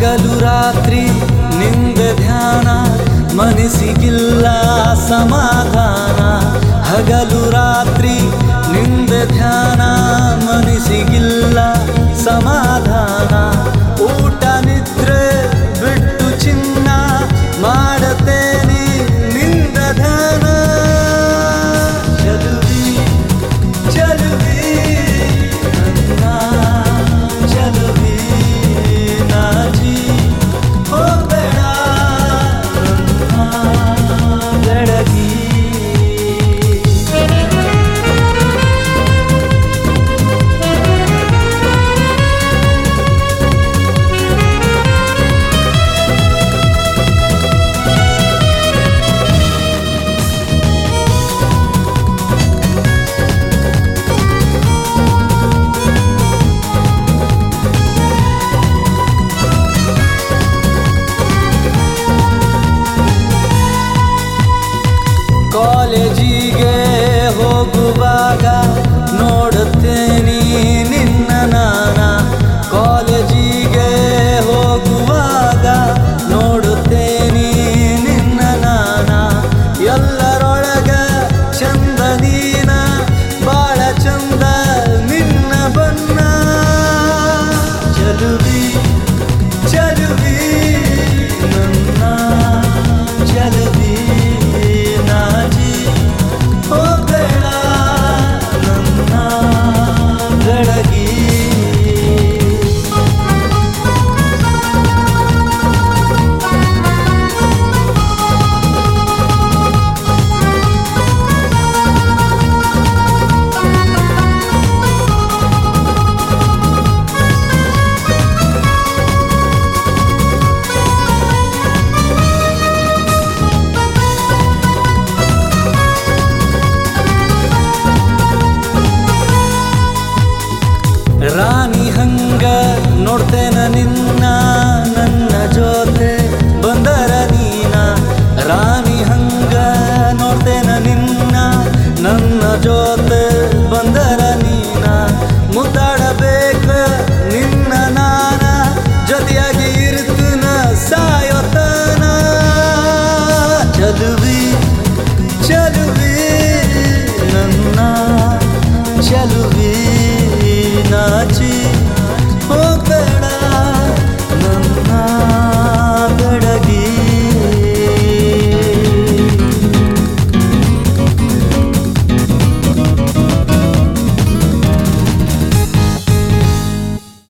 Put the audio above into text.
ಹಗಲು ರಾತ್ರಿ ನಿಂದ ಧ್ಯಾನ ಮನಸ್ಸಿಗಿಲ್ಲ ಸಮಾಧಾನ. ಹಗಲು ರಾತ್ರಿ ನಿಂದ ಧ್ಯಾನ ಮನಸ್ಸಿಗಿಲ್ಲ ಸಮಾಧಾನ. ಊಟ ನಿದ್ರೆ ಬಿಟ್ಟು ಚಿನ್ನ ಮಾಡತೇನೆ ನಿಂದ ಧ್ಯಾನ. ಚಲುವಿ ಚಲುವಿ ನನ್ನ ಚಲುವಿ ನಾಜಿ ಹೋಗಬೇಡ ನನ್ನ ಬೆಳಗಿ. ಕಾಲೇಜಿಗೆ ಹೋಗುವಾಗ ನೋಡುತ್ತೇನೆ ನಿನ್ನ ನಾನ. ಕಾಲೇಜಿಗೆ ಹೋಗುವಾಗ ನೋಡುತ್ತೇನೆ ನಿನ್ನ ನಾನ. ಎಲ್ಲರೊಳಗ ಚಂದ ನೀನ ಬಾಳ ಚಂದ ನಿನ್ನ ಬಣ್ಣ. ಚಲುವಿ ಚಲುವಿ ನನ್ನ ಚಲುವಿ ನಾಜಿ ಹೋಗಬೇಡ ನನ್ನ ಬೆಳಗಿ. ರಾಣಿ ಹಂಗ ನೋಡ್ತೇನ ನಿನ್ನ ನನ್ನ ಜೊತೆ ಬಂದರ ನೀನ. ರಾಣಿ ಹಂಗ ನೋಡ್ತೇನ ನಿನ್ನ ನನ್ನ ಜೊತೆ ಬಂದರ ನೀನ. ಮುದ್ದಾಡಬೇಕ ನಿನ್ನ ನಾನ ಜೊತೆಯಾಗಿ ಇರ್ತನ ಸಾಯೋತನ. ಚಲುವಿ ಚಲುವಿ ನನ್ನ ಚಲುವಿ ನಾಚಿ